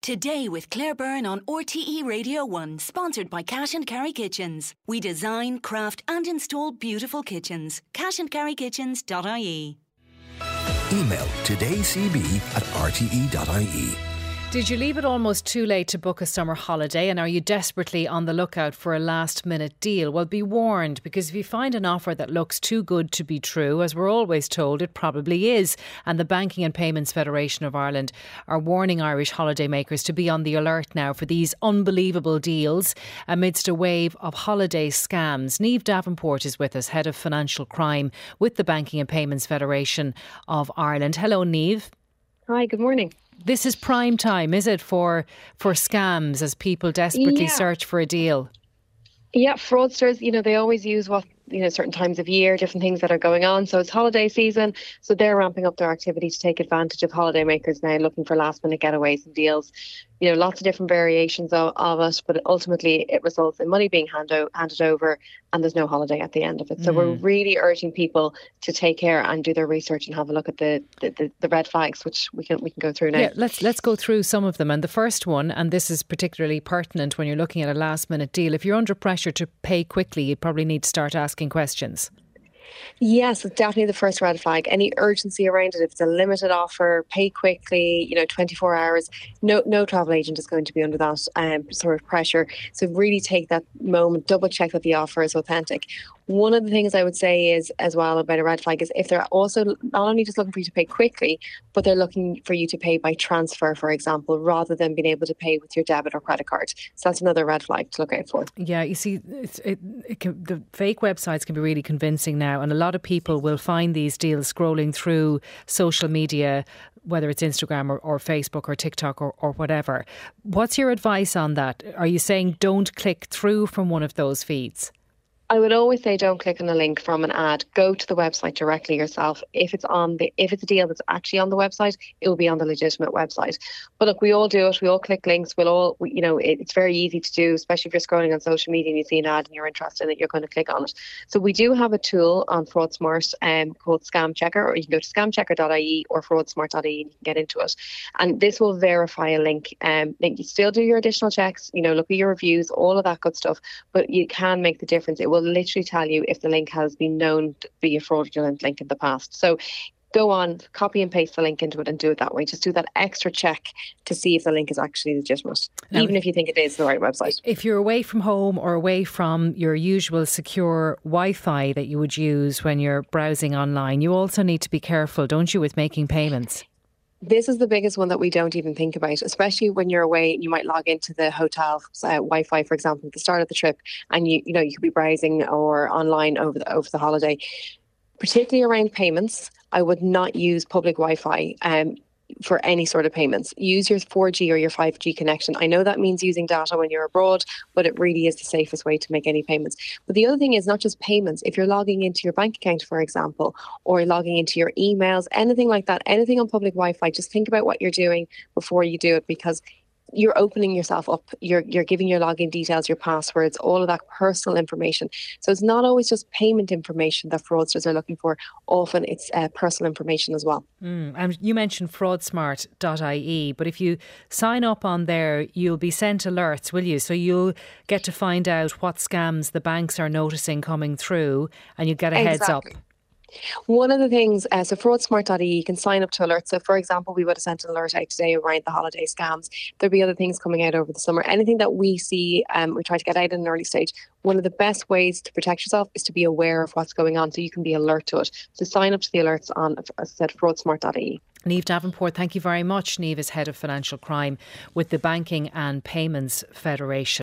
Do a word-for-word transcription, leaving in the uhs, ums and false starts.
Today with Claire Byrne on R T E Radio one, sponsored by Cash and Carry Kitchens. We design, craft and install beautiful kitchens. cash and carry kitchens dot I E. Email todaycb at r t e dot i e. Did you leave it almost too late to book a summer holiday, and are you desperately on the lookout for a last minute deal? Well, be warned, because if you find an offer that looks too good to be true, as we're always told, it probably is. And the Banking and Payments Federation of Ireland are warning Irish holidaymakers to be on the alert now for these unbelievable deals amidst a wave of holiday scams. Niamh Davenport is with us, Head of Financial Crime with the Banking and Payments Federation of Ireland. Hello, Niamh. Hi, good morning. This is prime time, is it, for for scams as people desperately yeah. search for a deal? Yeah, fraudsters, you know, they always use what, you know, certain times of year, different things that are going on. So it's holiday season. So they're ramping up their activity to take advantage of holidaymakers now looking for last minute getaways and deals. You know, lots of different variations of, of it, but ultimately it results in money being hand o- handed over and there's no holiday at the end of it. So mm. we're really urging people to take care and do their research and have a look at the, the, the, the red flags, which we can we can go through now. Yeah, let's let's go through some of them. And the first one, and this is particularly pertinent when you're looking at a last minute deal, if you're under pressure to pay quickly, you probably need to start asking questions. Yes, it's definitely the first red flag. Any urgency around it, if it's a limited offer, pay quickly, you know, twenty-four hours, no no travel agent is going to be under that um, sort of pressure. So really take that moment, double check that the offer is authentic. One of the things I would say is as well about a red flag is if they're also not only just looking for you to pay quickly, but they're looking for you to pay by transfer, for example, rather than being able to pay with your debit or credit card. So that's another red flag to look out for. Yeah, you see, it's, it, it can, the fake websites can be really convincing now, and a lot of people will find these deals scrolling through social media, whether it's Instagram or, or Facebook or TikTok or, or whatever. What's your advice on that? Are you saying don't click through from one of those feeds? I would always say don't click on a link from an ad. Go to the website directly yourself. If it's on the, if it's a deal that's actually on the website, it will be on the legitimate website. But look, we all do it. We all click links. We'll all, we, you know, it, it's very easy to do, especially if you're scrolling on social media and you see an ad and you're interested in it, you're going to click on it. So we do have a tool on FraudSmart um, called Scam Checker, or you can go to scam checker dot I E or fraudsmart dot I E and you can get into it. And this will verify a link. Um, you still do your additional checks, you know, look at your reviews, all of that good stuff, but you can make the difference. It will literally tell you if the link has been known to be a fraudulent link in the past. So go on, copy and paste the link into it and do it that way. Just do that extra check to see if the link is actually legitimate, now, even if you think it is the right website. If you're away from home or away from your usual secure Wi-Fi that you would use when you're browsing online, you also need to be careful, don't you, with making payments? This is the biggest one that we don't even think about, especially when you're away. You might log into the hotel uh, Wi-Fi, for example, at the start of the trip, and you you know you could be browsing or online over the over the holiday. Particularly around payments, I would not use public Wi-Fi um, for any sort of payments. Use your four G or your five G connection. I know that means using data when you're abroad, but it really is the safest way to make any payments. But the other thing is not just payments. If you're logging into your bank account, for example, or logging into your emails, anything like that, anything on public Wi-Fi, just think about what you're doing before you do it, because you're opening yourself up. You're you're giving your login details, your passwords, all of that personal information. So it's not always just payment information that fraudsters are looking for. Often it's uh, personal information as well. Mm, and you mentioned fraudsmart dot I E, but if you sign up on there, you'll be sent alerts, will you? So you'll get to find out what scams the banks are noticing coming through, and you get a Exactly. heads up. One of the things, uh, so fraudsmart dot I E, you can sign up to alerts. So for example, we would have sent an alert out today around the holiday scams. There'll be other things coming out over the summer. Anything that we see, um, we try to get out in an early stage. One of the best ways to protect yourself is to be aware of what's going on so you can be alert to it. So sign up to the alerts on, as I said, fraudsmart dot I E. Niamh Davenport, thank you very much. Niamh is Head of Financial Crime with the Banking and Payments Federation.